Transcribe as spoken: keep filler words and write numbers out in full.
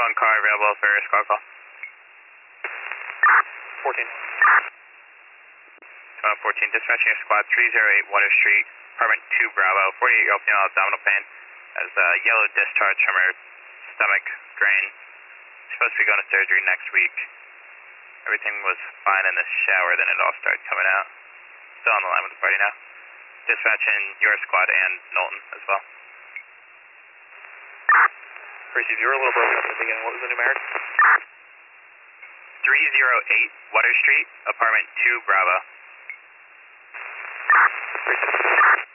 one car available for squad call. fourteen. twenty-one fourteen, dispatching your squad three oh eight Water Street, apartment two Bravo, forty-eight year old female abdominal pain, has a yellow discharge from her stomach drain. Supposed to be going to surgery next week. Everything was fine in the shower, then it all started coming out. Still on the line with the party now. Dispatching your squad and Knowlton as well. Receive, you were a little broken up at the beginning. What was the numeric? three oh eight Water Street, apartment two Bravo. Receive.